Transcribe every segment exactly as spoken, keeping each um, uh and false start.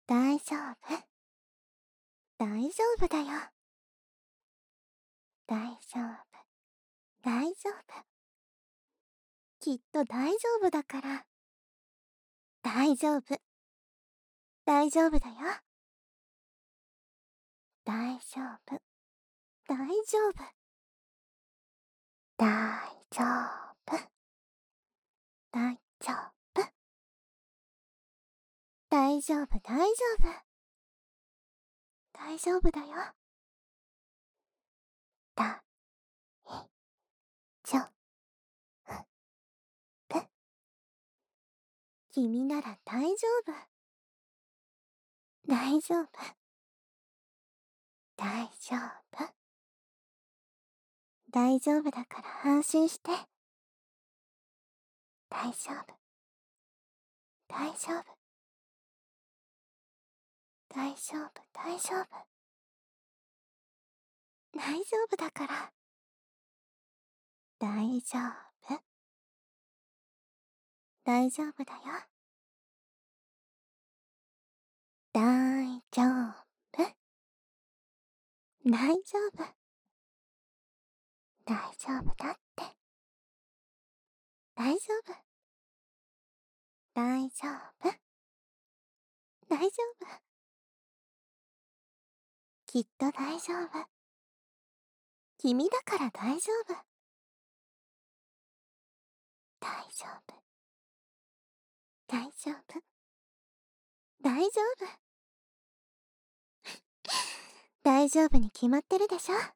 大丈夫。大丈夫だよ。大丈夫。大丈夫。きっと大丈夫だから。大丈夫。大丈夫だよ。大丈夫。大丈夫。大丈夫。大丈夫。大丈夫、大丈夫。大丈夫だよ。だ、い、じょ、ぶ。君なら大丈夫。大丈夫。大丈夫。大丈夫だから安心して。大丈夫。大丈夫。大丈夫、大丈夫。大丈夫だから。大丈夫。大丈夫だよ。大丈夫。大丈夫。大丈夫だって。大丈夫。大丈夫。大丈夫。きっと大丈夫。君だから大丈夫。大丈夫。大丈夫。大丈夫。大丈夫に決まってるでしょ。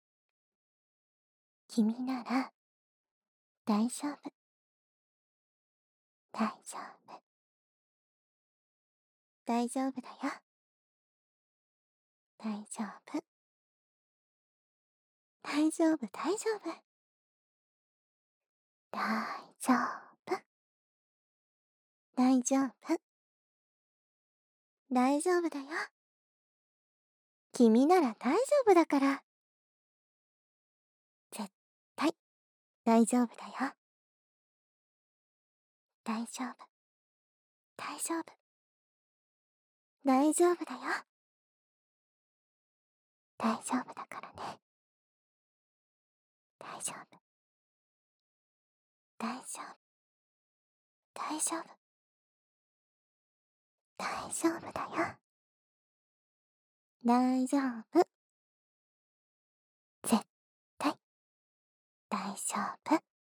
君なら大丈夫。大丈夫。大丈夫だよ。大丈夫。大丈夫、大丈夫。大丈夫。大丈夫。大丈夫だよ。君なら大丈夫だから。絶対大丈夫だよ。大丈夫。大丈夫。大丈夫だよ。大丈夫だからね。大丈夫。大丈夫。大丈夫。大丈夫だよ。大丈夫。絶対大丈夫。